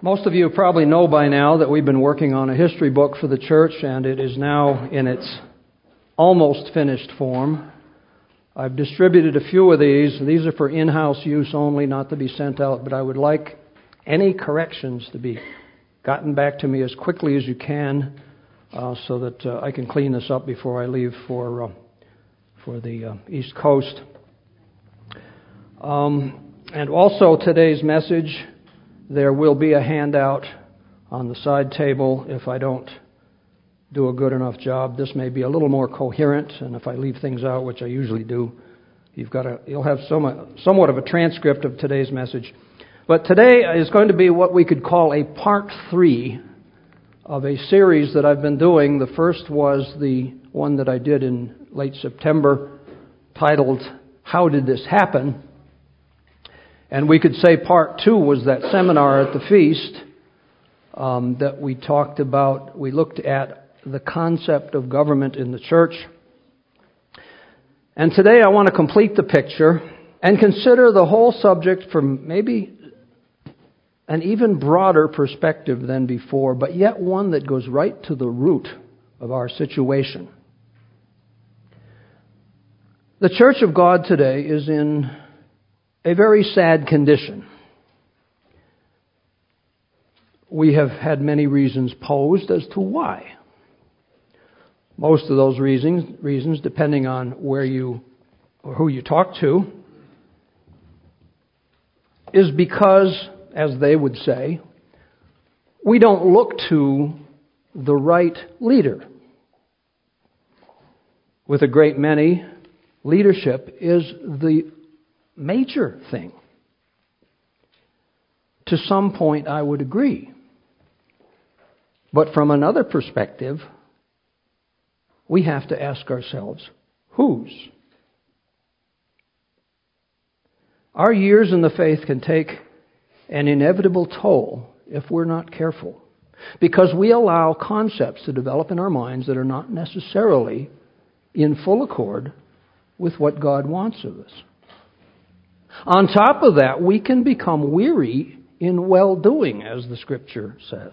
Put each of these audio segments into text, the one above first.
Most of you probably know by now that we've been working on a history book for the church, and it is now in its almost finished form. I've distributed a few of these. These are for in-house use only, not to be sent out, but I would like any corrections to be gotten back to me as quickly as you can so that I can clean this up before I leave for the East Coast. And also today's message, there will be a handout on the side table if I don't do a good enough job. This may be a little more coherent, and if I leave things out, which I usually do, you'll have somewhat of a transcript of today's message. But today is going to be what we could call a part 3 of a series that I've been doing. The first was the one that I did in late September, titled, How Did This Happen? And we could say part 2 was that seminar at the feast that we talked about. We looked at the concept of government in the church. And today I want to complete the picture and consider the whole subject from maybe an even broader perspective than before, but yet one that goes right to the root of our situation. The Church of God today is in a very sad condition. We have had many reasons posed as to why. Most of those reasons, depending on where you or who you talk to, is because, as they would say, we don't look to the right leader. With a great many, leadership is the major thing. To some point, I would agree. But from another perspective, we have to ask ourselves, whose? Our years in the faith can take an inevitable toll if we're not careful, because we allow concepts to develop in our minds that are not necessarily in full accord with what God wants of us. On top of that, we can become weary in well-doing, as the Scripture says.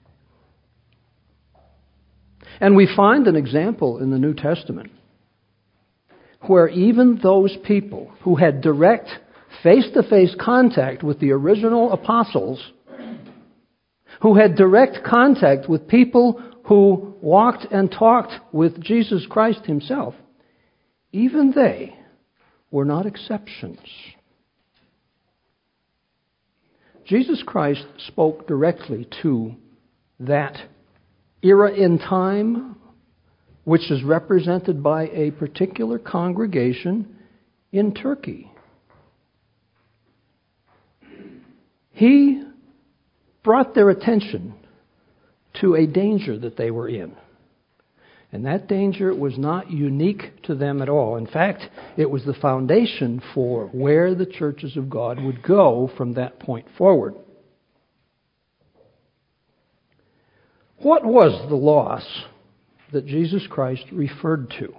And we find an example in the New Testament where even those people who had direct face-to-face contact with the original apostles, who had direct contact with people who walked and talked with Jesus Christ himself, even they were not exceptions. Jesus Christ spoke directly to that era in time, which is represented by a particular congregation in Turkey. He brought their attention to a danger that they were in. And that danger was not unique to them at all. In fact, it was the foundation for where the churches of God would go from that point forward. What was the loss that Jesus Christ referred to?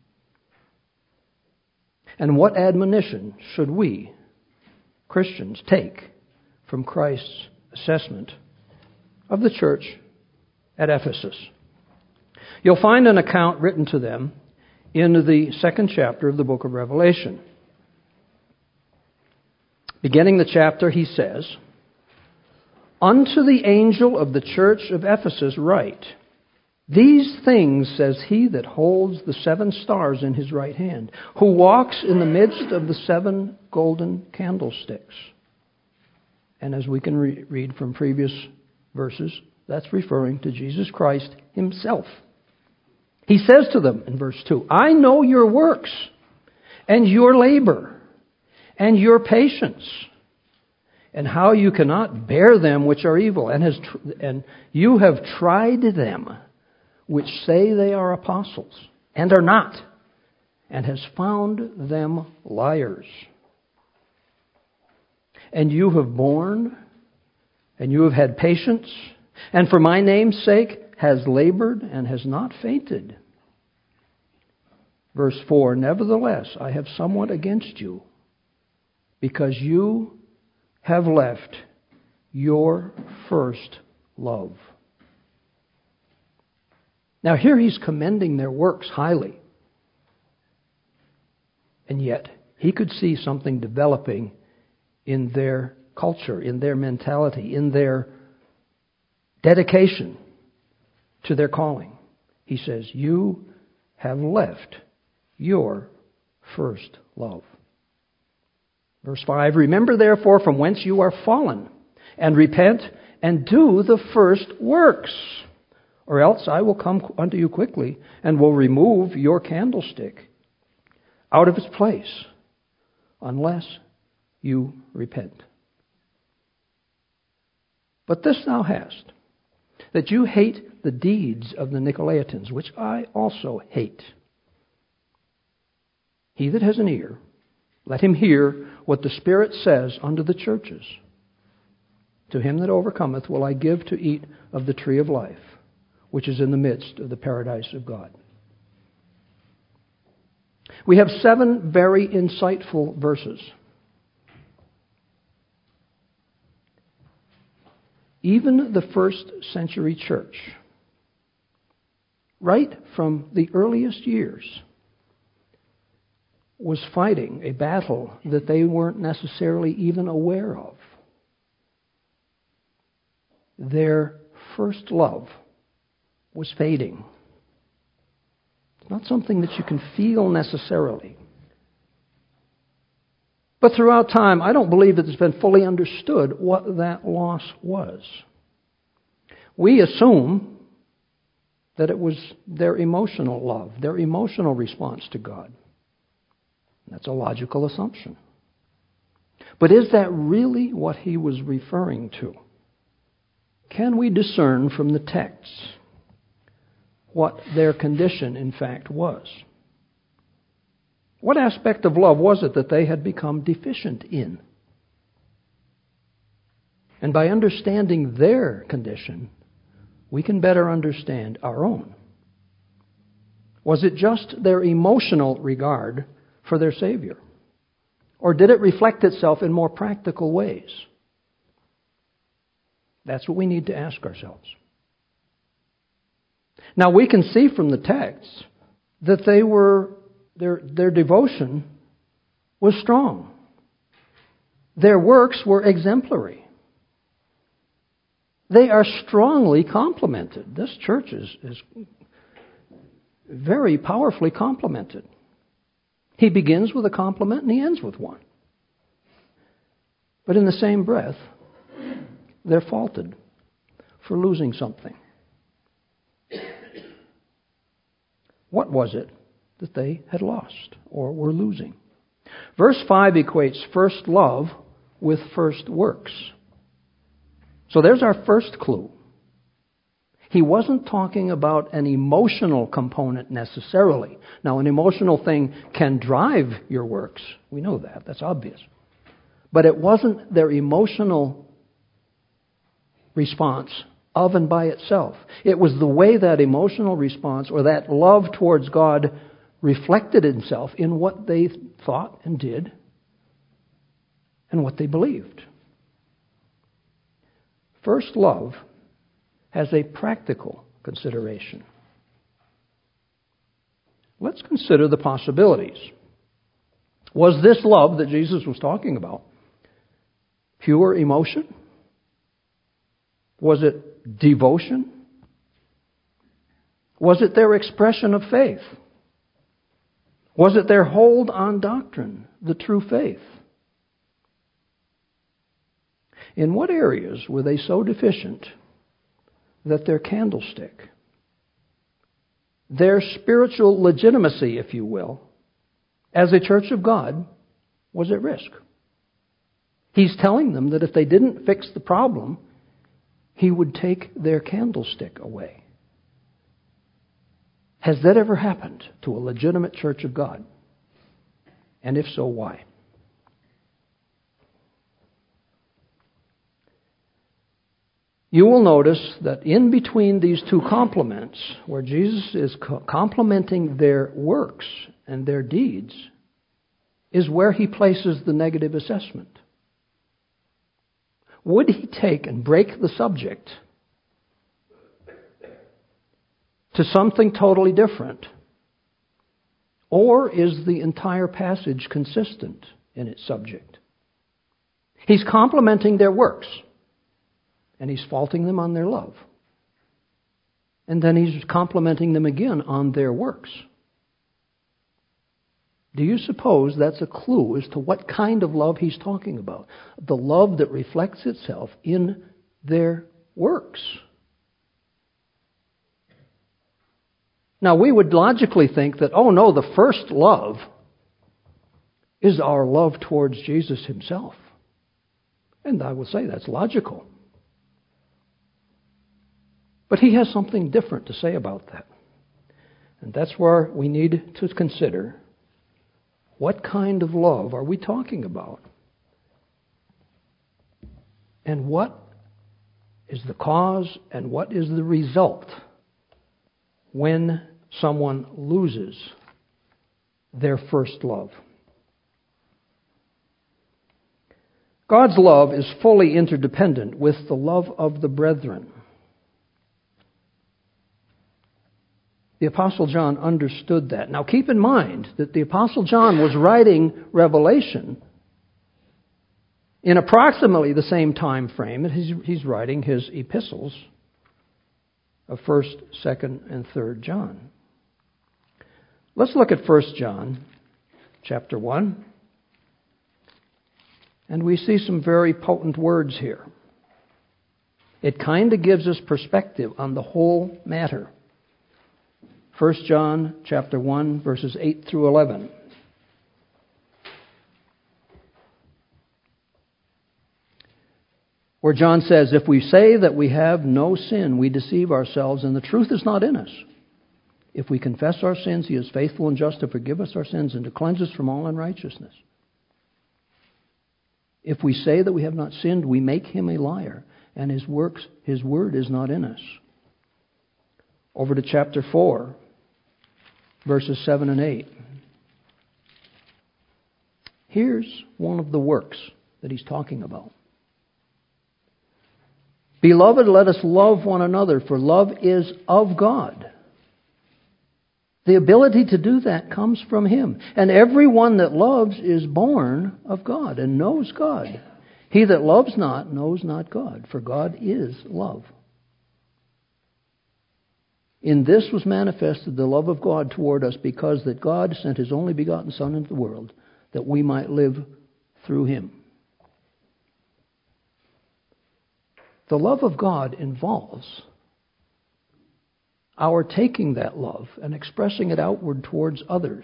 And what admonition should we, Christians, take from Christ's assessment of the church at Ephesus? You'll find an account written to them in the 2nd chapter of the book of Revelation. Beginning the chapter, he says, Unto the angel of the church of Ephesus write, These things says he that holds the 7 stars in his right hand, who walks in the midst of the 7 golden candlesticks. And as we can read from previous verses, that's referring to Jesus Christ himself. He says to them in verse 2, I know your works, and your labor, and your patience, and how you cannot bear them which are evil, and you have tried them which say they are apostles, and are not, and has found them liars. And you have borne, and you have had patience, and for my name's sake has labored and has not fainted. Verse 4, Nevertheless, I have somewhat against you, because you have left your first love. Now here he's commending their works highly. And yet he could see something developing in their culture, in their mentality, in their dedication to their calling. He says, you have left your first love. Verse 5, remember therefore from whence you are fallen, and repent, and do the first works. Or else I will come unto you quickly, and will remove your candlestick out of its place, unless you repent. But this thou hast, that you hate the deeds of the Nicolaitans, which I also hate. He that has an ear, let him hear what the Spirit says unto the churches. To him that overcometh will I give to eat of the tree of life, which is in the midst of the paradise of God. We have 7 very insightful verses. Even the first century church, right from the earliest years, was fighting a battle that they weren't necessarily even aware of. Their first love was fading. It's not something that you can feel necessarily. But throughout time, I don't believe that it's been fully understood what that loss was. We assume that it was their emotional love, their emotional response to God. That's a logical assumption. But is that really what he was referring to? Can we discern from the text what their condition in fact was? What aspect of love was it that they had become deficient in? And by understanding their condition, we can better understand our own. Was it just their emotional regard for their Savior? Or did it reflect itself in more practical ways? That's what we need to ask ourselves. Now we can see from the text that their devotion was strong. Their works were exemplary. They are strongly complimented. This church is very powerfully complimented. He begins with a compliment and he ends with one. But in the same breath, they're faulted for losing something. What was it that they had lost or were losing? Verse 5 equates first love with first works. So there's our first clue. He wasn't talking about an emotional component necessarily. Now, an emotional thing can drive your works. We know that. That's obvious. But it wasn't their emotional response of and by itself. It was the way that emotional response or that love towards God reflected itself in what they thought and did and what they believed. First love has a practical consideration. Let's consider the possibilities. Was this love that Jesus was talking about pure emotion? Was it devotion? Was it their expression of faith? Was it their hold on doctrine, the true faith? In what areas were they so deficient that their candlestick, their spiritual legitimacy, if you will, as a church of God, was at risk? He's telling them that if they didn't fix the problem, He would take their candlestick away. Has that ever happened to a legitimate church of God? And if so, why? You will notice that in between these two compliments, where Jesus is complimenting their works and their deeds, is where He places the negative assessment. would he take and break the subject to something totally different? Or is the entire passage consistent in its subject? He's complimenting their works, and he's faulting them on their love. And then he's complimenting them again on their works. Do you suppose that's a clue as to what kind of love he's talking about? The love that reflects itself in their works. Now, we would logically think that, oh no, the first love is our love towards Jesus himself. And I will say that's logical. But he has something different to say about that. And that's where we need to consider, what kind of love are we talking about? And what is the cause and what is the result when someone loses their first love? God's love is fully interdependent with the love of the brethren. The Apostle John understood that. Now keep in mind that the Apostle John was writing Revelation in approximately the same time frame that he's writing his epistles of 1st, 2nd, and 3rd John. Let's look at 1 John chapter 1. And we see some very potent words here. It kind of gives us perspective on the whole matter. 1 John chapter 1, verses 8 through 11. Where John says, "If we say that we have no sin, we deceive ourselves, and the truth is not in us. If we confess our sins, he is faithful and just to forgive us our sins and to cleanse us from all unrighteousness. If we say that we have not sinned, we make him a liar, and his word is not in us." Over to chapter 4, verses 7 and 8. Here's one of the works that he's talking about. "Beloved, let us love one another, for love is of God." The ability to do that comes from him. "And everyone that loves is born of God and knows God. He that loves not knows not God, for God is love. In this was manifested the love of God toward us, because that God sent his only begotten Son into the world, that we might live through him." The love of God involves our taking that love and expressing it outward towards others.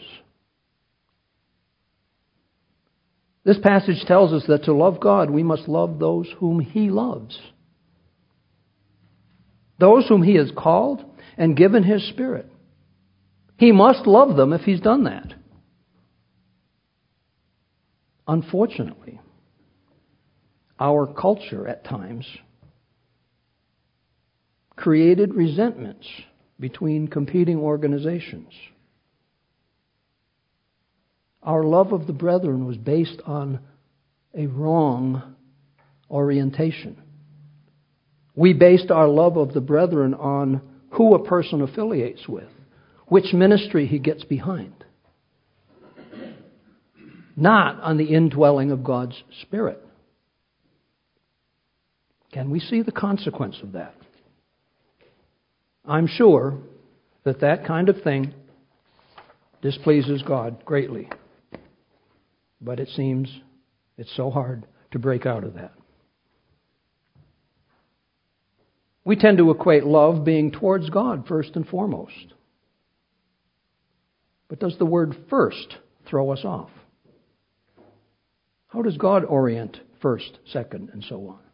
This passage tells us that to love God, we must love those whom he loves. Those whom he has called and given his Spirit. He must love them if he's done that. Unfortunately, our culture at times created resentments between competing organizations. Our love of the brethren was based on a wrong orientation. We based our love of the brethren on who a person affiliates with, which ministry he gets behind, not on the indwelling of God's Spirit. Can we see the consequence of that? I'm sure that that kind of thing displeases God greatly. But it seems it's so hard to break out of that. We tend to equate love being towards God first and foremost. But does the word first throw us off? How does God orient first, second, and so on?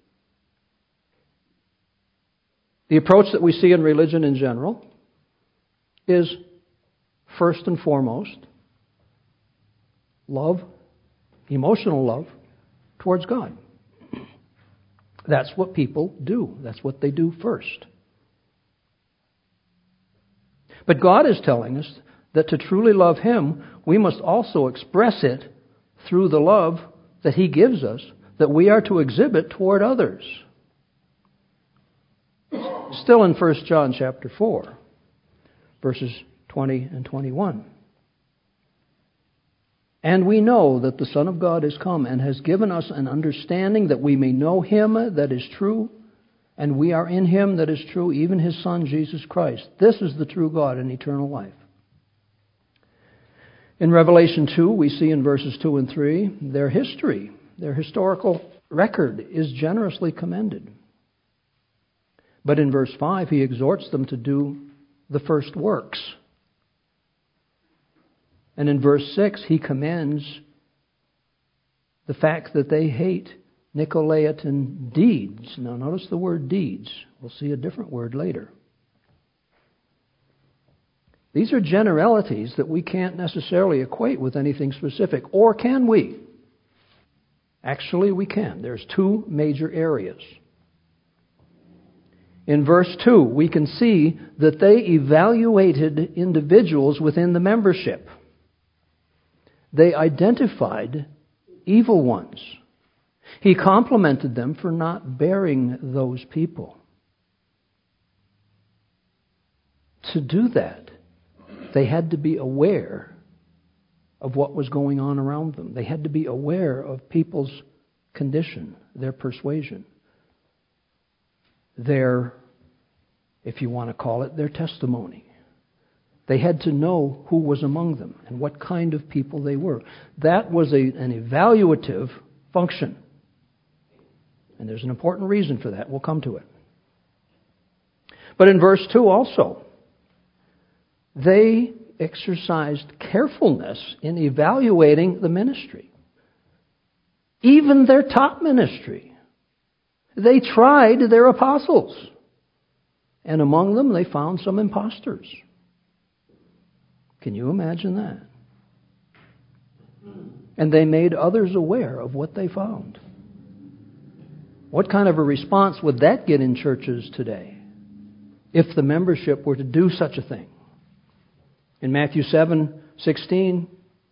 The approach that we see in religion in general is first and foremost love, emotional love towards God. That's what people do. That's what they do first. But God is telling us that to truly love him, we must also express it through the love that he gives us that we are to exhibit toward others. Still in 1 John chapter 4, verses 20 and 21. And we know that the Son of God is come and has given us an understanding that we may know Him that is true, and we are in Him that is true, even His Son, Jesus Christ. This is the true God and eternal life. In Revelation 2, we see in verses 2 and 3, their history, their historical record is generously commended. But in verse 5, he exhorts them to do the first works. And in verse 6, he commends the fact that they hate Nicolaitan deeds. Now notice the word deeds. We'll see a different word later. These are generalities that we can't necessarily equate with anything specific. Or can we? Actually, we can. There's two major areas. In verse 2, we can see that they evaluated individuals within the membership. They identified evil ones. He complimented them for not bearing those people. To do that, they had to be aware of what was going on around them. They had to be aware of people's condition, their persuasion, their, if you want to call it, their testimony. They had to know who was among them and what kind of people they were. That was an evaluative function. And there's an important reason for that. We'll come to it. But in verse 2 also, they exercised carefulness in evaluating the ministry. Even their top ministry. They tried their apostles. And among them they found some imposters. Can you imagine that? And they made others aware of what they found. What kind of a response would that get in churches today if the membership were to do such a thing? In Matthew 7:16,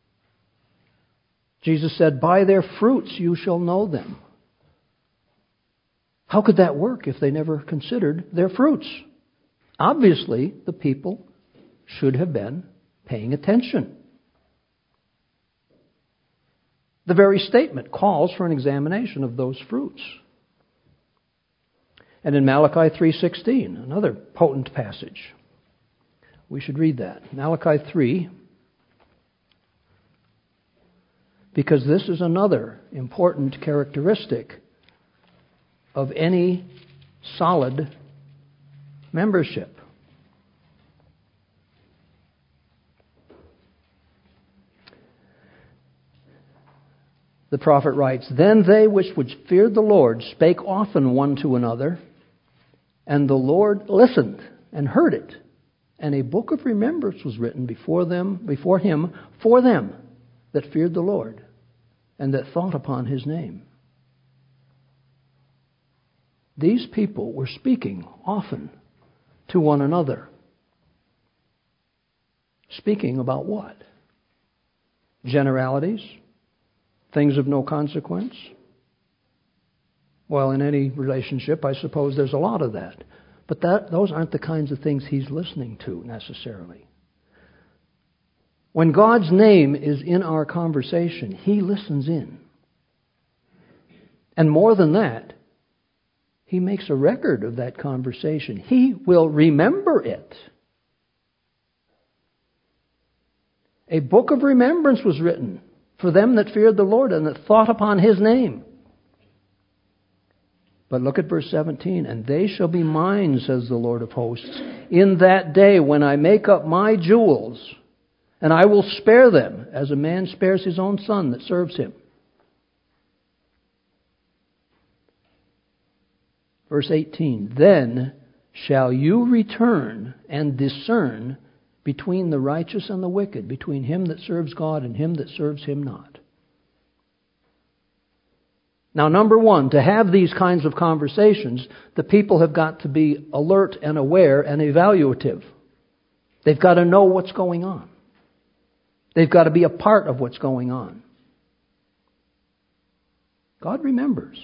Jesus said, "By their fruits you shall know them." How could that work if they never considered their fruits? Obviously, the people should have been paying attention. The very statement calls for an examination of those fruits. And in Malachi 3:16, another potent passage. We should read that. Malachi 3, because this is another important characteristic of any solid membership. The prophet writes, "Then they which feared the Lord spake often one to another, and the Lord listened and heard it. And a book of remembrance was written before him, for them that feared the Lord, and that thought upon His name." These people were speaking often to one another. Speaking about what? Generalities? Things of no consequence? Well, in any relationship, I suppose there's a lot of that. But those aren't the kinds of things he's listening to necessarily. When God's name is in our conversation, He listens in. And more than that, He makes a record of that conversation. He will remember it. A book of remembrance was written for them that feared the Lord and that thought upon His name. But look at verse 17. "And they shall be mine, says the Lord of hosts, in that day when I make up my jewels, and I will spare them as a man spares his own son that serves him." Verse 18. "Then shall you return and discern between the righteous and the wicked, between him that serves God and him that serves Him not." Now, number one, to have these kinds of conversations, the people have got to be alert and aware and evaluative. They've got to know what's going on. They've got to be a part of what's going on. God remembers.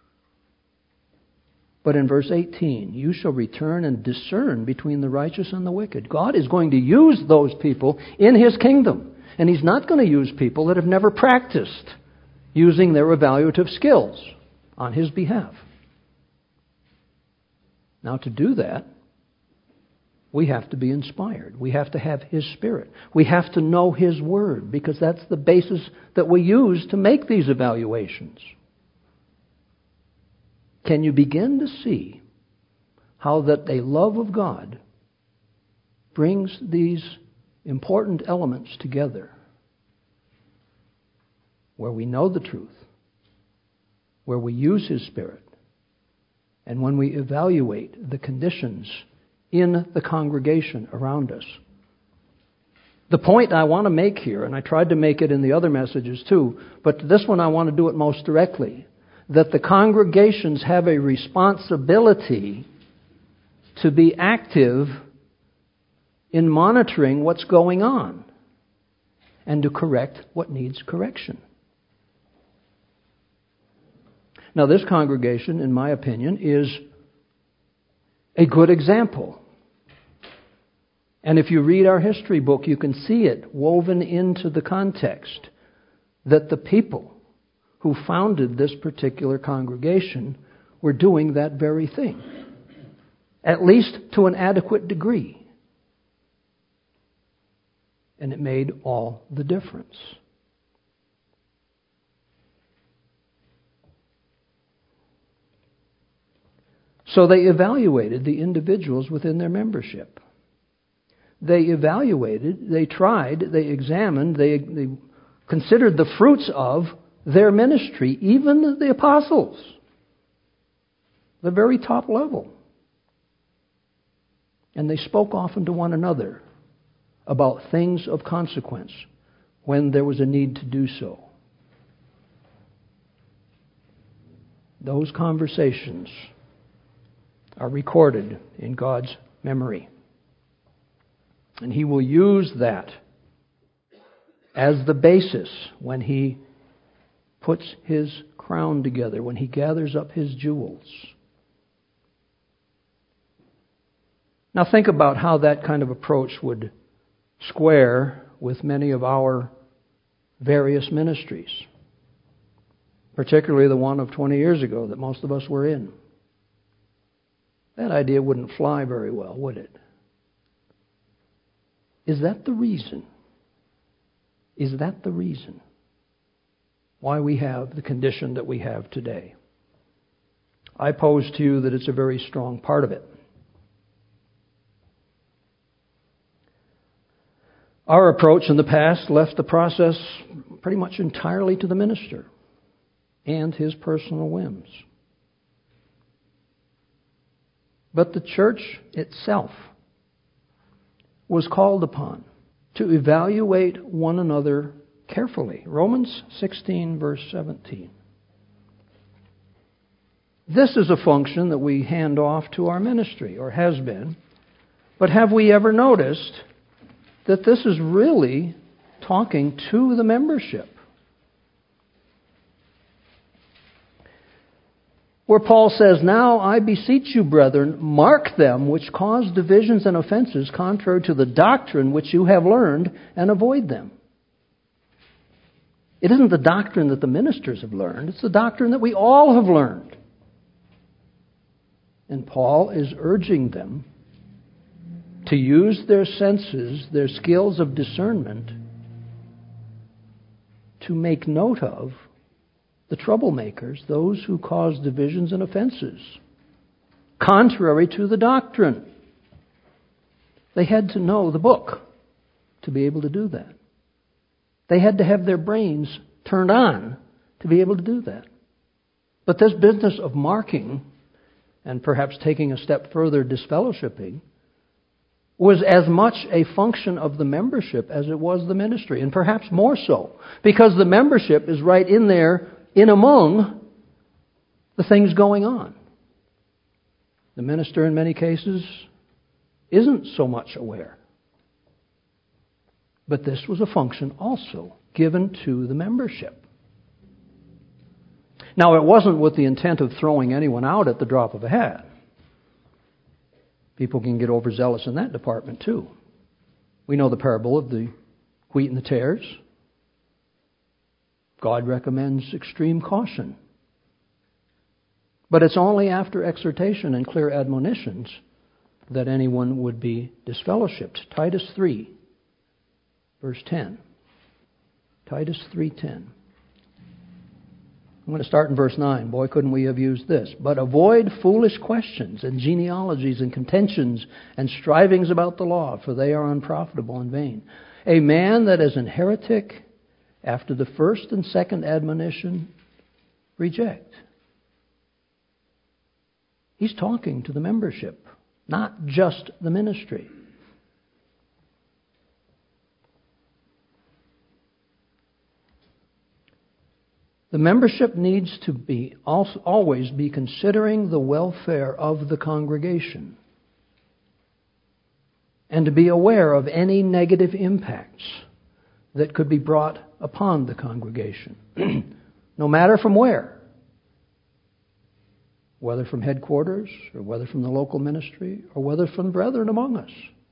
But in verse 18, you shall return and discern between the righteous and the wicked. God is going to use those people in His kingdom. And He's not going to use people that have never practiced using their evaluative skills on His behalf. Now, to do that, we have to be inspired. We have to have His Spirit. We have to know His Word, because that's the basis that we use to make these evaluations. Can you begin to see how that a love of God brings these important elements together? Where we know the truth, where we use His Spirit, and when we evaluate the conditions in the congregation around us. The point I want to make here, and I tried to make it in the other messages too, but this one I want to do it most directly, that the congregations have a responsibility to be active in monitoring what's going on and to correct what needs correction. Now, this congregation, in my opinion, is a good example. And if you read our history book, you can see it woven into the context that the people who founded this particular congregation were doing that very thing, at least to an adequate degree. And it made all the difference. So they evaluated the individuals within their membership. They evaluated, they tried, they examined, they considered the fruits of their ministry, even the apostles, the very top level. And they spoke often to one another about things of consequence when there was a need to do so. Those conversations are recorded in God's memory. And He will use that as the basis when He puts His crown together, when He gathers up His jewels. Now think about how that kind of approach would square with many of our various ministries, particularly the one of 20 years ago that most of us were in. That idea wouldn't fly very well, would it? Is that the reason? Is that the reason why we have the condition that we have today? I pose to you that it's a very strong part of it. Our approach in the past left the process pretty much entirely to the minister and his personal whims. But the church itself was called upon to evaluate one another carefully. Romans 16, verse 17. This is a function that we hand off to our ministry, or has been. But have we ever noticed that this is really talking to the membership? Where Paul says, "Now I beseech you, brethren, mark them which cause divisions and offenses contrary to the doctrine which you have learned, and avoid them." It isn't the doctrine that the ministers have learned, it's the doctrine that we all have learned. And Paul is urging them to use their senses, their skills of discernment, to make note of the troublemakers, those who cause divisions and offenses, contrary to the doctrine. They had to know the book to be able to do that. They had to have their brains turned on to be able to do that. But this business of marking, and perhaps taking a step further, disfellowshipping, was as much a function of the membership as it was the ministry, and perhaps more so, because the membership is right in there, in among the things going on. The minister, in many cases, isn't so much aware. But this was a function also given to the membership. Now, it wasn't with the intent of throwing anyone out at the drop of a hat. People can get overzealous in that department too. We know the parable of the wheat and the tares. God recommends extreme caution. But it's only after exhortation and clear admonitions that anyone would be disfellowshipped. Titus 3, verse 10. Titus 3:10. I'm going to start in verse 9. Boy, couldn't we have used this. But avoid foolish questions and genealogies and contentions and strivings about the law, for they are unprofitable and vain. A man that is an heretic after the first and second admonition, reject. He's talking to the membership, not just the ministry. The membership needs to be always be considering the welfare of the congregation and to be aware of any negative impacts that could be brought upon the congregation, no matter from where, whether from headquarters or whether from the local ministry or whether from brethren among us.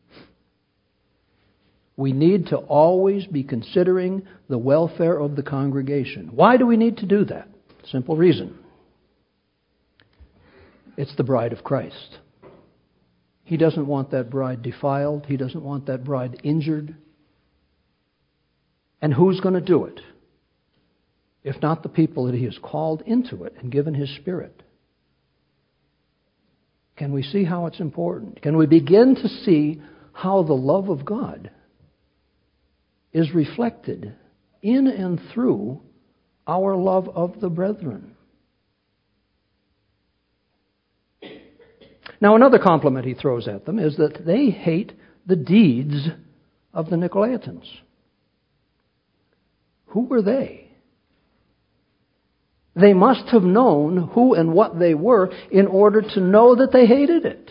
We need to always be considering the welfare of the congregation. Why do we need to do that? Simple reason. It's the bride of Christ. He doesn't want that bride defiled. He doesn't want that bride injured. And who's going to do it? If not the people that He has called into it and given His Spirit. Can we see how it's important? Can we begin to see how the love of God is reflected in and through our love of the brethren? Now, another compliment he throws at them is that they hate the deeds of the Nicolaitans. Who were they? They must have known who and what they were in order to know that they hated it.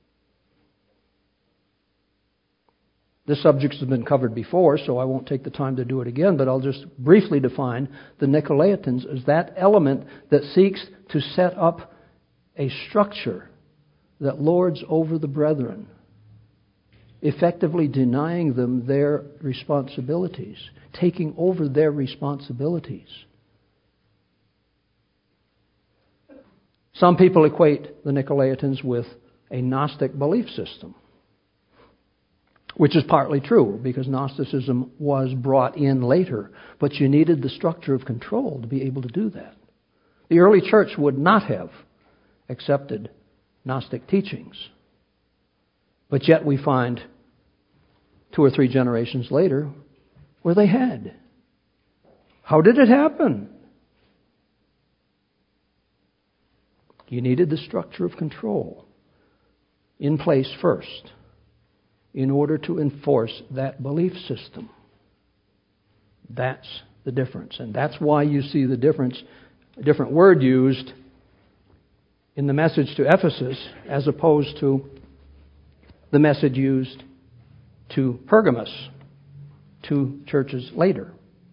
This subject has been covered before, so I won't take the time to do it again, but I'll just briefly define the Nicolaitans as that element that seeks to set up a structure that lords over the brethren, effectively denying them their responsibilities, taking over their responsibilities. Some people equate the Nicolaitans with a Gnostic belief system, which is partly true because Gnosticism was brought in later, but you needed the structure of control to be able to do that. The early church would not have accepted Gnostic teachings, but yet we find 2 or 3 generations later where they had. How did it happen? You needed the structure of control in place first in order to enforce that belief system. That's the difference. And that's why you see the difference, a different word used in the message to Ephesus as opposed to the message used to Pergamos, 2 churches later.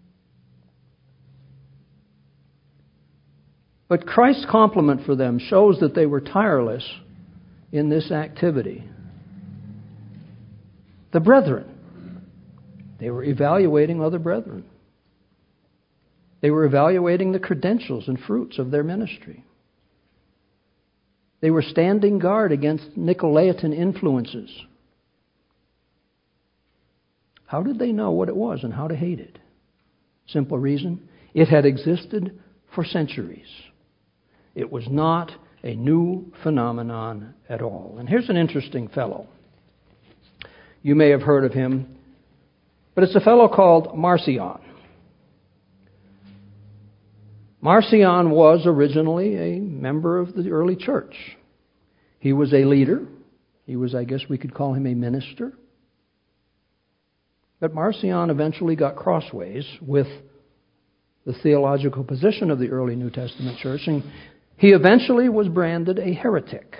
But Christ's compliment for them shows that they were tireless in this activity. The brethren. They were evaluating other brethren. They were evaluating the credentials and fruits of their ministry. They were standing guard against Nicolaitan influences. How did they know what it was and how to hate it? Simple reason. It had existed for centuries. It was not a new phenomenon at all. And here's an interesting fellow. You may have heard of him, but it's a fellow called Marcion. Marcion was originally a member of the early church. He was a leader. He was, I guess we could call him a minister. But Marcion eventually got crossways with the theological position of the early New Testament church, and he eventually was branded a heretic.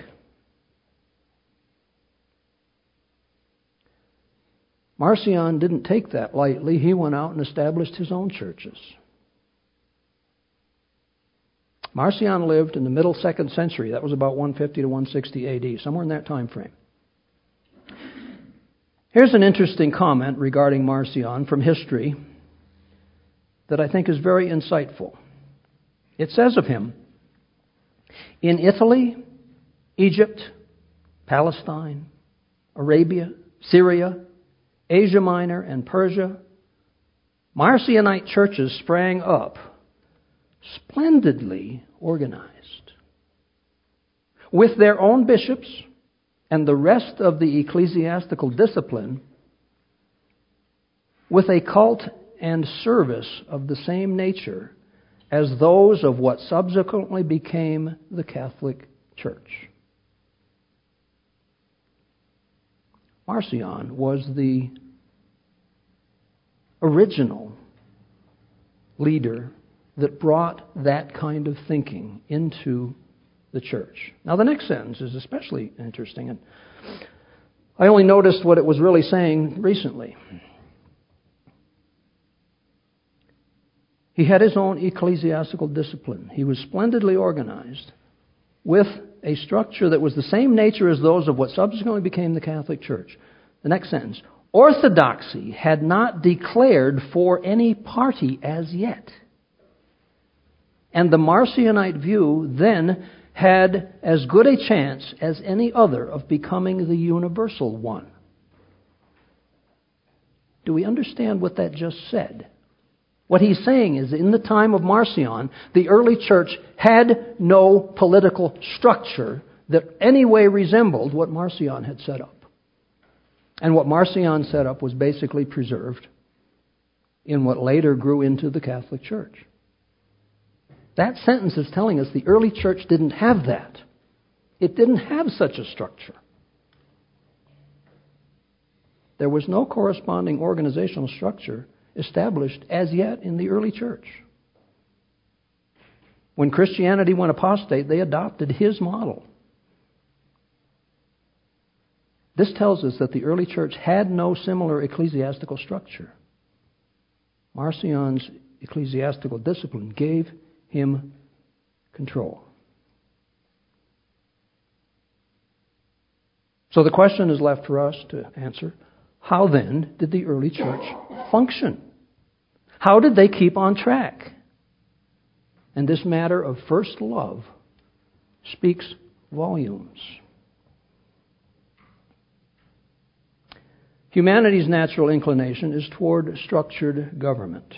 Marcion didn't take that lightly. He went out and established his own churches. Marcion lived in the middle 2nd century. That was about 150 to 160 AD, somewhere in that time frame. Here's an interesting comment regarding Marcion from history that I think is very insightful. It says of him, in Italy, Egypt, Palestine, Arabia, Syria, Asia Minor, and Persia, Marcionite churches sprang up, splendidly organized, with their own bishops and the rest of the ecclesiastical discipline, with a cult and service of the same nature as those of what subsequently became the Catholic Church. Marcion was the original leader that brought that kind of thinking into the church. Now, the next sentence is especially interesting, and I only noticed what it was really saying recently. He had his own ecclesiastical discipline. He was splendidly organized with a structure that was the same nature as those of what subsequently became the Catholic Church. The next sentence. Orthodoxy had not declared for any party as yet. And the Marcionite view then had as good a chance as any other of becoming the universal one. Do we understand what that just said? What he's saying is, in the time of Marcion, the early church had no political structure that any way resembled what Marcion had set up. And what Marcion set up was basically preserved in what later grew into the Catholic Church. That sentence is telling us the early church didn't have that. It didn't have such a structure. There was no corresponding organizational structure established as yet in the early church. When Christianity went apostate, they adopted his model. This tells us that the early church had no similar ecclesiastical structure. Marcion's ecclesiastical discipline gave him control. So the question is left for us to answer. How then did the early church function? How did they keep on track? And this matter of first love speaks volumes. Humanity's natural inclination is toward structured government.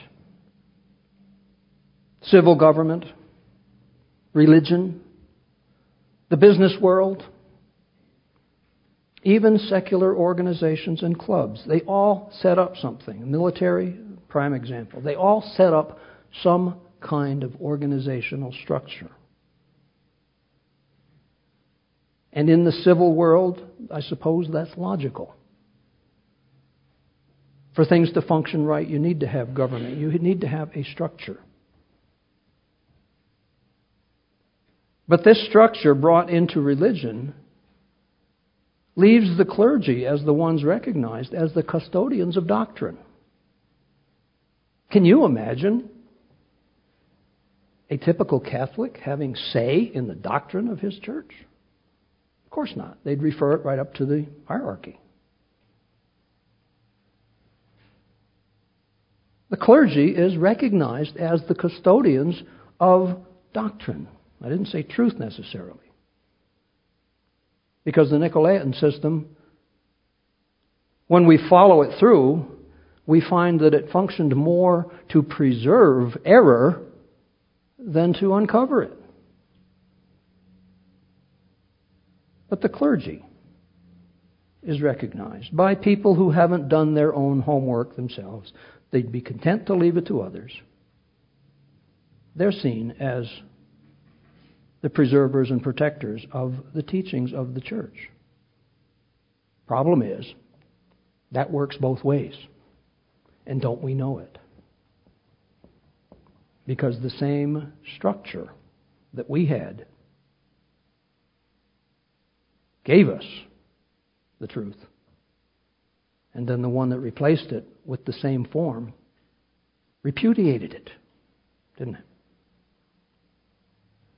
Civil government, religion, the business world, even secular organizations and clubs. They all set up something. Military, prime example. They all set up some kind of organizational structure. And in the civil world, I suppose that's logical. For things to function right, you need to have government. You need to have a structure. But this structure brought into religion leaves the clergy as the ones recognized as the custodians of doctrine. Can you imagine a typical Catholic having say in the doctrine of his church? Of course not. They'd refer it right up to the hierarchy. The clergy is recognized as the custodians of doctrine. I didn't say truth necessarily. Because the Nicolaitan system, when we follow it through, we find that it functioned more to preserve error than to uncover it. But the clergy is recognized by people who haven't done their own homework themselves. They'd be content to leave it to others. They're seen as the preservers and protectors of the teachings of the church. Problem is, that works both ways. And don't we know it? Because the same structure that we had gave us the truth. And then the one that replaced it with the same form repudiated it, didn't it?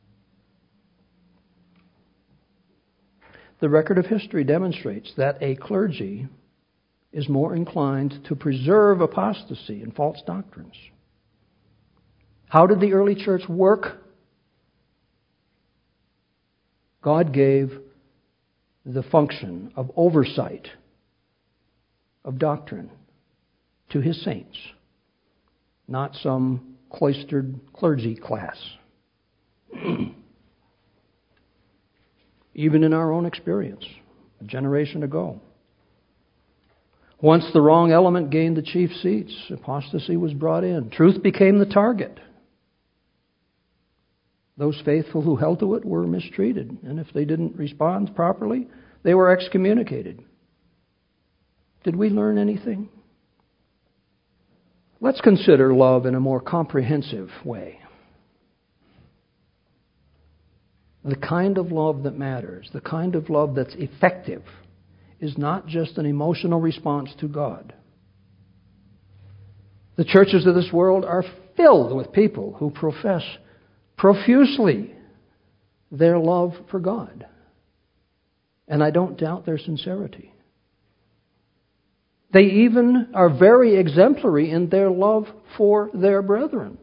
The record of history demonstrates that a clergy is more inclined to preserve apostasy and false doctrines. How did the early church work? God gave the function of oversight of doctrine to His saints, not some cloistered clergy class. Even in our own experience, a generation ago. Once the wrong element gained the chief seats, apostasy was brought in. Truth became the target. Those faithful who held to it were mistreated, and if they didn't respond properly, they were excommunicated. Did we learn anything? Let's consider love in a more comprehensive way. The kind of love that matters, the kind of love that's effective, is not just an emotional response to God. The churches of this world are filled with people who profess profusely their love for God. And I don't doubt their sincerity. They even are very exemplary in their love for their brethren.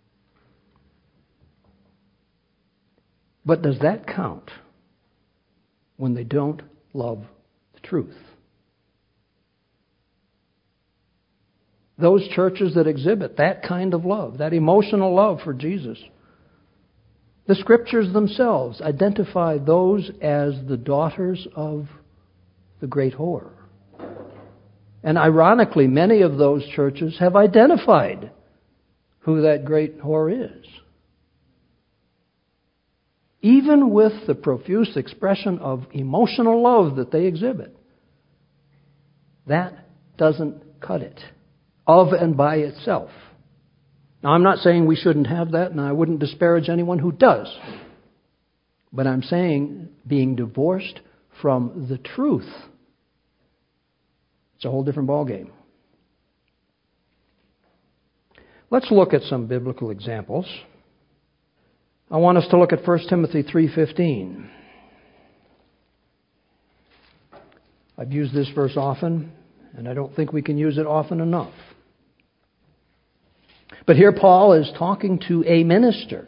But does that count when they don't love the truth? Those churches that exhibit that kind of love, that emotional love for Jesus, the Scriptures themselves identify those as the daughters of the great whore. And ironically, many of those churches have identified who that great whore is. Even with the profuse expression of emotional love that they exhibit, that doesn't cut it of and by itself. Now, I'm not saying we shouldn't have that, and I wouldn't disparage anyone who does. But I'm saying being divorced from the truth, it's a whole different ballgame. Let's look at some biblical examples. I want us to look at 1 Timothy 3:15. I've used this verse often, and I don't think we can use it often enough. But here Paul is talking to a minister.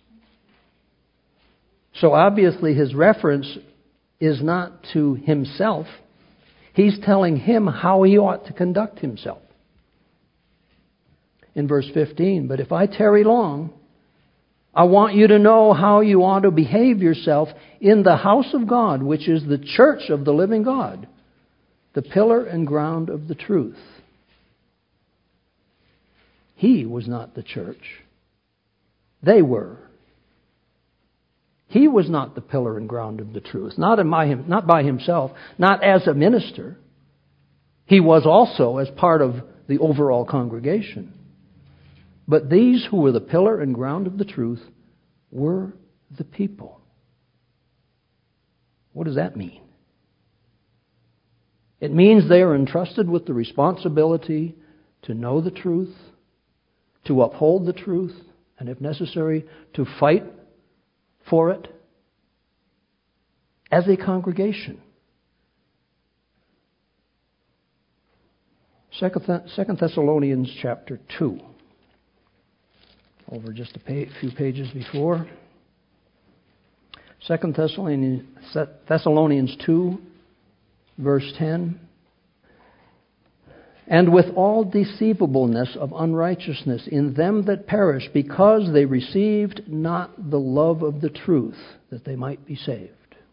So obviously his reference is not to himself. He's telling him how he ought to conduct himself. In verse 15, but if I tarry long, I want you to know how you ought to behave yourself in the house of God, which is the church of the living God, the pillar and ground of the truth. He was not the church. They were. He was not the pillar and ground of the truth, not by himself, not as a minister. He was also as part of the overall congregation. But these who were the pillar and ground of the truth were the people. What does that mean? It means they are entrusted with the responsibility to know the truth, to uphold the truth, and if necessary, to fight for it as a congregation. 2 Thessalonians chapter 2. Over just a few pages before. 2 Thessalonians 2, verse 10. And with all deceivableness of unrighteousness in them that perish, because they received not the love of the truth, that they might be saved.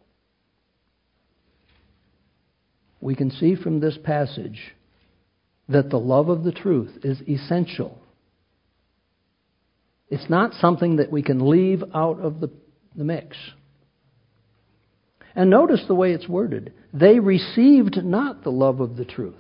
We can see from this passage that the love of the truth is essential. It's not something that we can leave out of the mix. And notice the way it's worded. They received not the love of the truth.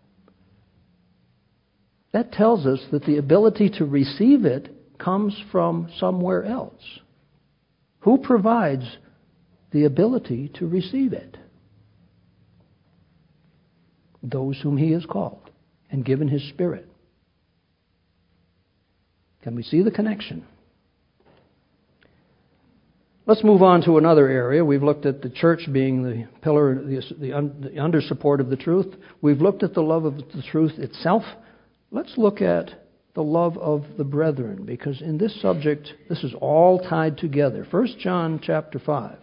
That tells us that the ability to receive it comes from somewhere else. Who provides the ability to receive it? Those whom He has called and given His Spirit. Can we see the connection? Let's move on to another area. We've looked at the church being the pillar, the under support of the truth. We've looked at the love of the truth itself. Let's look at the love of the brethren, because in this subject, this is all tied together. 1 John chapter 5.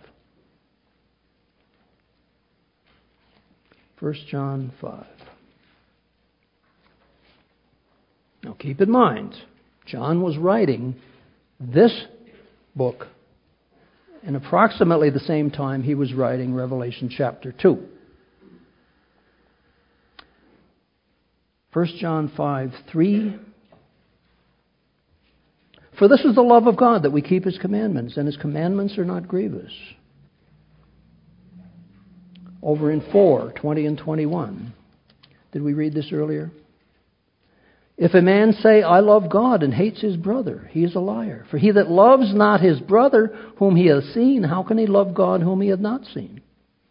1 John 5. Now keep in mind, John was writing this book in approximately the same time he was writing Revelation chapter 2. 1 John 5:3. For this is the love of God, that we keep His commandments, and His commandments are not grievous. Over in 4:20 and 21. Did we read this earlier? If a man say, I love God, and hates his brother, he is a liar. For he that loves not his brother whom he hath seen, how can he love God whom he hath not seen?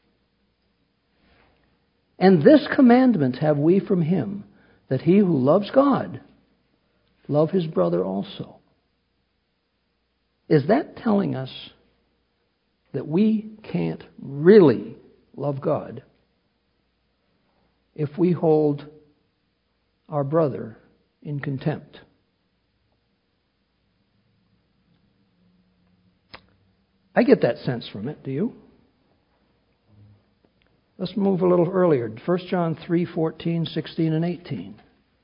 And this commandment have we from him, that he who loves God, love his brother also. Is that telling us that we can't really love God if we hold our brother in contempt? I get that sense from it, do you? Let's move a little earlier. 1 John 3:14, 16, and 18.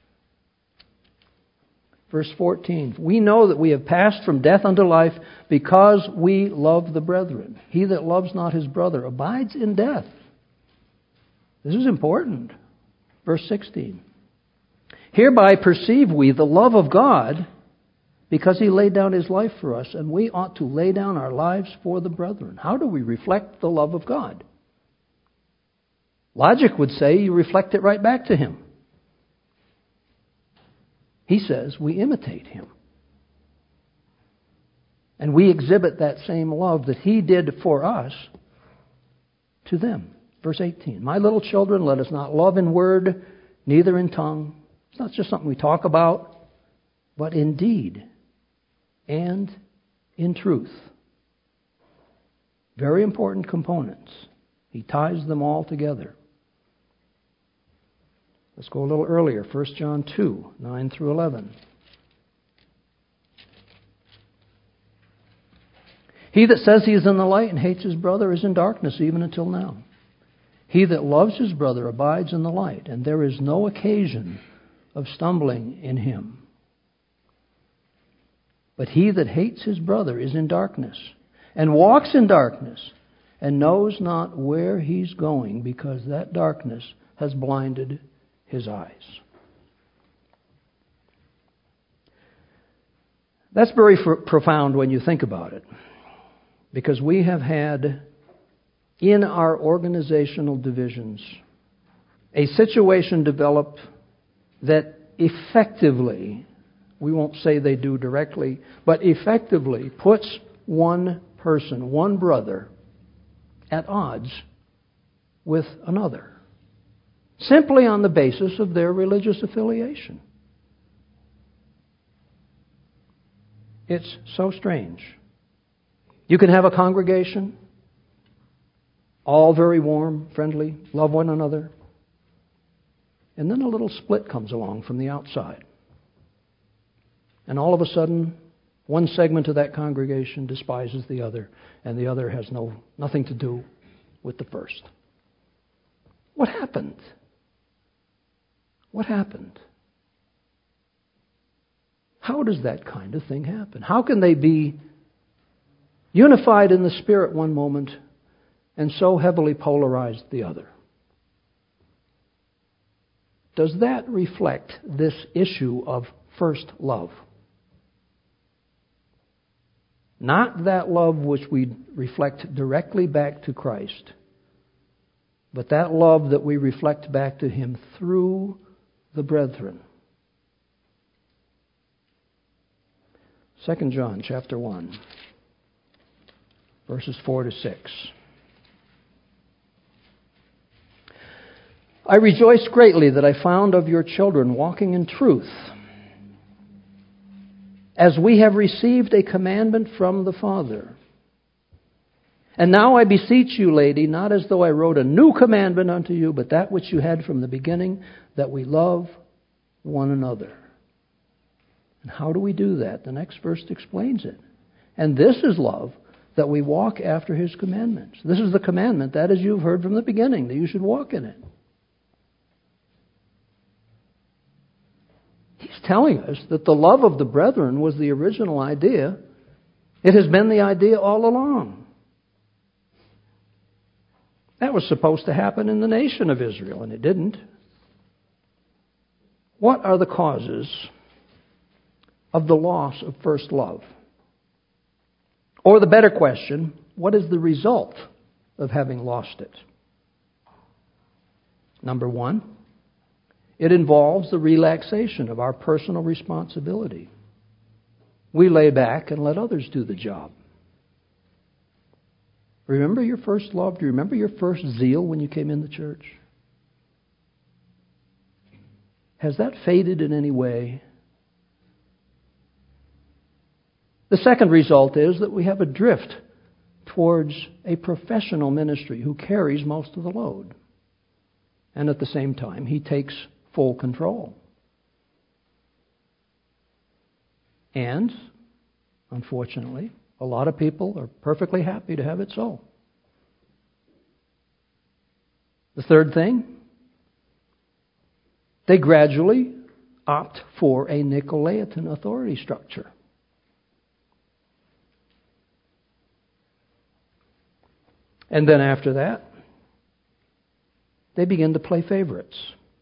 Verse 14. We know that we have passed from death unto life because we love the brethren. He that loves not his brother abides in death. This is important. Verse 16. Hereby perceive we the love of God, because He laid down His life for us, and we ought to lay down our lives for the brethren. How do we reflect the love of God? Logic would say you reflect it right back to Him. He says we imitate Him. And we exhibit that same love that He did for us to them. Verse 18. My little children, let us not love in word, neither in tongue. It's not just something we talk about, but in deed and in truth. Very important components. He ties them all together. Let's go a little earlier. 1 John 2, 9 through 11. He that says he is in the light and hates his brother is in darkness even until now. He that loves his brother abides in the light, and there is no occasion of stumbling in him. But he that hates his brother is in darkness, and walks in darkness, and knows not where he's going, because that darkness has blinded his eyes. That's very profound when you think about it, because we have had in our organizational divisions a situation develop that effectively, we won't say they do directly, but effectively puts one person, one brother, at odds with another, simply on the basis of their religious affiliation. It's so strange. You can have a congregation, all very warm, friendly, love one another, and then a little split comes along from the outside. And all of a sudden, one segment of that congregation despises the other, and the other has nothing to do with the first. What happened? What happened? How does that kind of thing happen? How can they be unified in the Spirit one moment and so heavily polarized the other? Does that reflect this issue of first love? Not that love which we reflect directly back to Christ, but that love that we reflect back to Him through the brethren. 2 John chapter 1, verses 4 to 6. I rejoice greatly that I found of your children walking in truth, as we have received a commandment from the Father. And now I beseech you, lady, not as though I wrote a new commandment unto you, but that which you had from the beginning, that we love one another. And how do we do that? The next verse explains it. And this is love, that we walk after His commandments. This is the commandment, that as you've heard from the beginning, that you should walk in it. He's telling us that the love of the brethren was the original idea. It has been the idea all along. That was supposed to happen in the nation of Israel, and it didn't. What are the causes of the loss of first love? Or the better question, what is the result of having lost it? Number one, it involves the relaxation of our personal responsibility. We lay back and let others do the job. Remember your first love? Do you remember your first zeal when you came in the church? Has that faded in any way? The second result is that we have a drift towards a professional ministry who carries most of the load. And at the same time, he takes full control. And, unfortunately, a lot of people are perfectly happy to have it so. The third thing, they gradually opt for a Nicolaitan authority structure. And then after that, they begin to play favorites.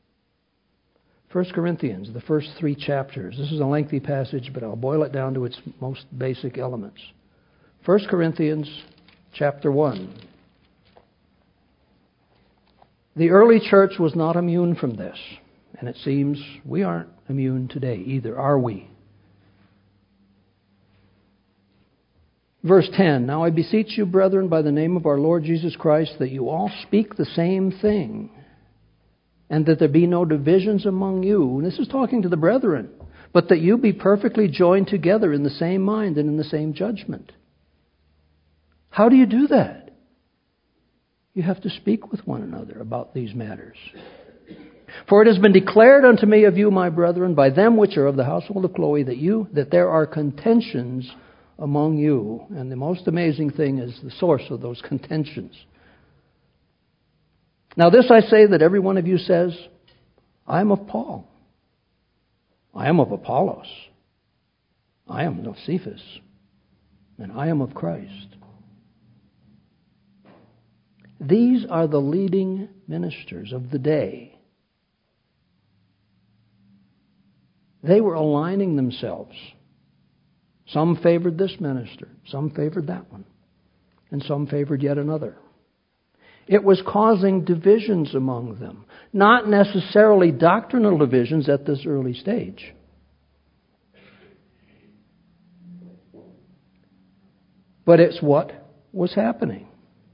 1 Corinthians, the first 3 chapters. This is a lengthy passage, but I'll boil it down to its most basic elements. 1 Corinthians chapter 1. The early church was not immune from this, and it seems we aren't immune today either, are we? Verse 10, Now I beseech you, brethren, by the name of our Lord Jesus Christ, that you all speak the same thing, and that there be no divisions among you. And this is talking to the brethren. But that you be perfectly joined together in the same mind and in the same judgment. How do you do that? You have to speak with one another about these matters. For it has been declared unto me of you, my brethren, by them which are of the household of Chloe, that there are contentions among you. And the most amazing thing is the source of those contentions. Now this I say, that every one of you says, I am of Paul. I am of Apollos. I am of Cephas. And I am of Christ. These are the leading ministers of the day. They were aligning themselves. Some favored this minister, some favored that one, and some favored yet another. It was causing divisions among them, not necessarily doctrinal divisions at this early stage. But it's what was happening.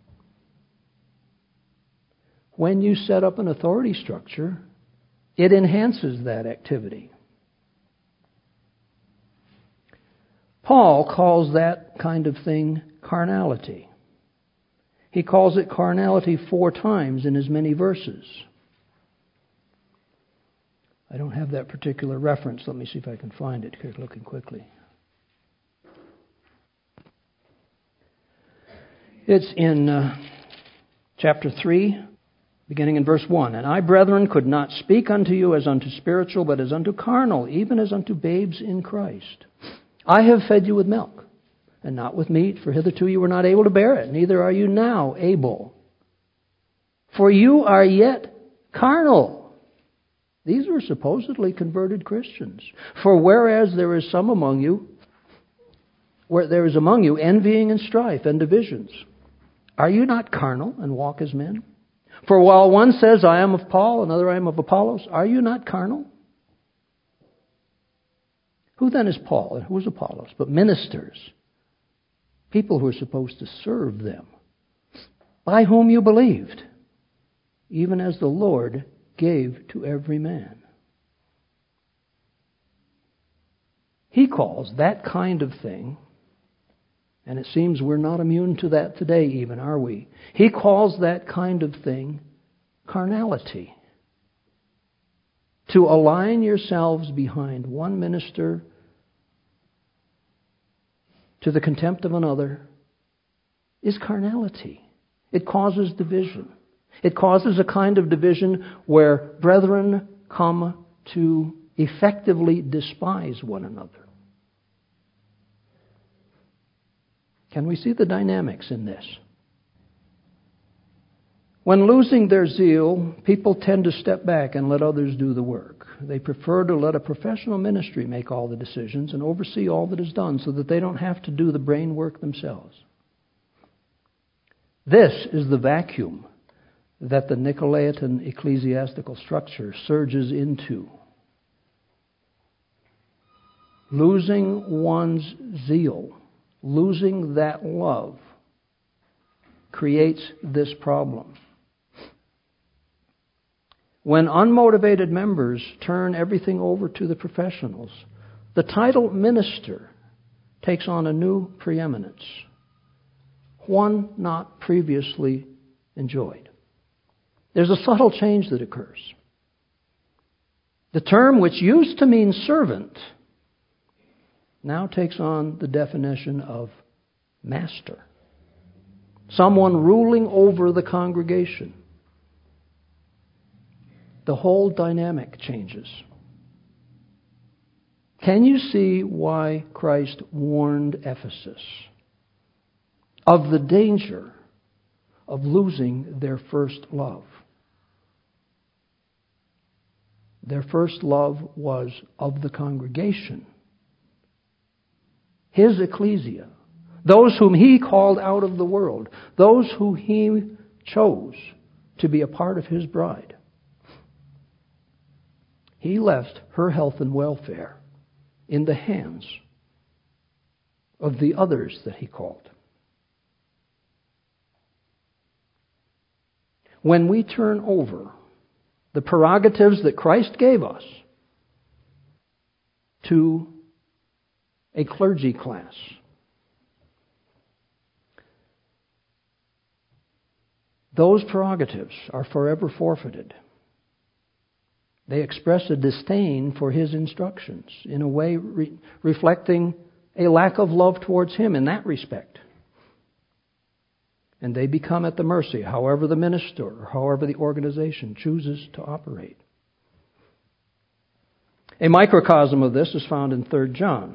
When you set up an authority structure, it enhances that activity. Paul calls that kind of thing carnality. He calls it carnality 4 times in as many verses. I don't have that particular reference. Let me see if I can find it here, looking quickly. It's in chapter 3, beginning in verse 1. And I, brethren, could not speak unto you as unto spiritual, but as unto carnal, even as unto babes in Christ. I have fed you with milk, and not with meat, for hitherto you were not able to bear it, neither are you now able. For you are yet carnal. These were supposedly converted Christians. For whereas there is among you envying and strife and divisions, are you not carnal and walk as men? For while one says, I am of Paul, another I am of Apollos, are you not carnal? Who then is Paul and who is Apollos? But ministers, people who are supposed to serve them, by whom you believed, even as the Lord gave to every man. He calls that kind of thing And it seems we're not immune to that today even, are we? He calls that kind of thing carnality. To align yourselves behind one minister to the contempt of another is carnality. It causes division. It causes a kind of division where brethren come to effectively despise one another. Can we see the dynamics in this? When losing their zeal, people tend to step back and let others do the work. They prefer to let a professional ministry make all the decisions and oversee all that is done so that they don't have to do the brain work themselves. This is the vacuum that the Nicolaitan ecclesiastical structure surges into. Losing one's zeal, losing that love, creates this problem. When unmotivated members turn everything over to the professionals, the title minister takes on a new preeminence, one not previously enjoyed. There's a subtle change that occurs. The term which used to mean servant now takes on the definition of master, someone ruling over the congregation. The whole dynamic changes. Can you see why Christ warned Ephesus of the danger of losing their first love? Their first love was of the congregation, his ecclesia, those whom he called out of the world, those who he chose to be a part of his bride. He left her health and welfare in the hands of the others that he called. When we turn over the prerogatives that Christ gave us to a clergy class, those prerogatives are forever forfeited. They express a disdain for his instructions, in a way reflecting a lack of love towards him in that respect. And they become at the mercy, however the minister or however the organization chooses to operate. A microcosm of this is found in 3 John.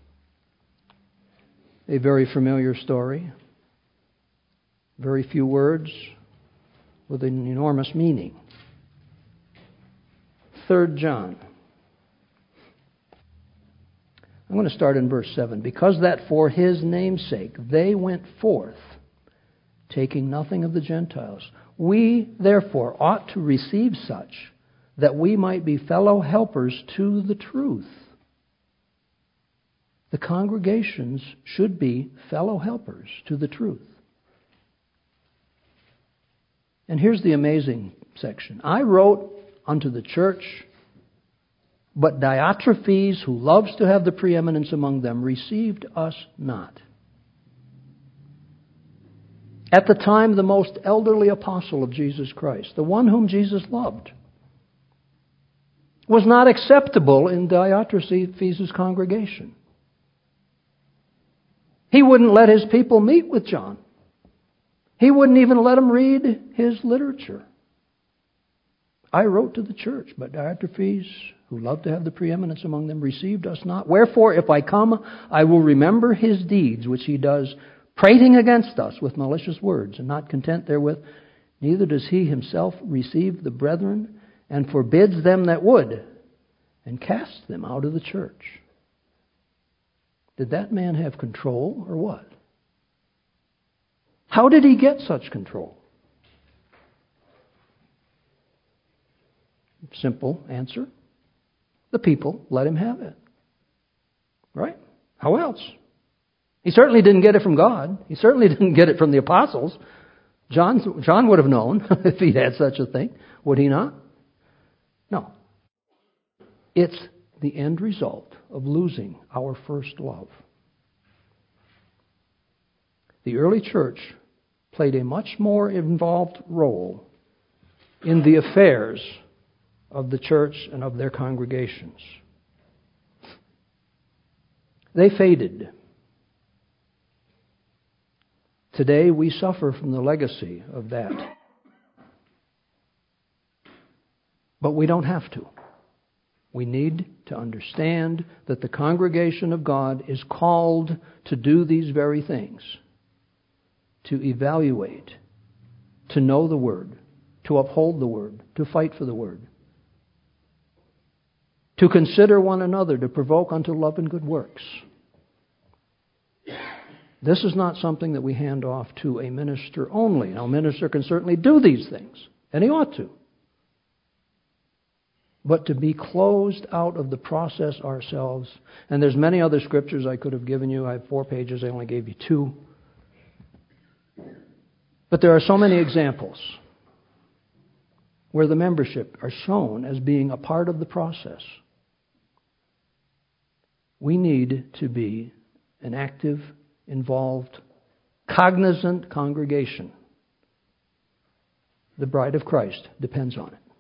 A very familiar story. Very few words with an enormous meaning. 3 John. I'm going to start in verse 7. Because that for his name's sake they went forth, taking nothing of the Gentiles, we therefore ought to receive such, that we might be fellow helpers to the truth. The congregations should be fellow helpers to the truth. And here's the amazing section. I wrote unto the church, but Diotrephes, who loves to have the preeminence among them, received us not. At the time, the most elderly apostle of Jesus Christ, the one whom Jesus loved, was not acceptable in Diotrephes' congregation. He wouldn't let his people meet with John. He wouldn't even let them read his literature. I wrote to the church, but Diotrephes, who loved to have the preeminence among them, received us not. Wherefore, if I come, I will remember his deeds, which he does, prating against us with malicious words, and not content therewith, neither does he himself receive the brethren, and forbids them that would, and casts them out of the church. Did that man have control, or what? How did he get such control? Simple answer. The people let him have it. Right? How else? He certainly didn't get it from God. He certainly didn't get it from the apostles. John would have known if he had such a thing. Would he not? No. It's the end result of losing our first love. the early church played a much more involved role in the affairs of the church and of their congregations. They faded. Today we suffer from the legacy of that. But we don't have to. We need to understand that the congregation of God is called to do these very things. To evaluate, to know the Word, to uphold the Word, to fight for the Word. To consider one another, to provoke unto love and good works. This is not something that we hand off to a minister only. Now, a minister can certainly do these things, and he ought to. But to be closed out of the process ourselves, and there's many other scriptures I could have given you. I have 4 pages, I only gave you 2. But there are so many examples where the membership are shown as being a part of the process. We need to be an active, involved, cognizant congregation. The bride of Christ depends on it.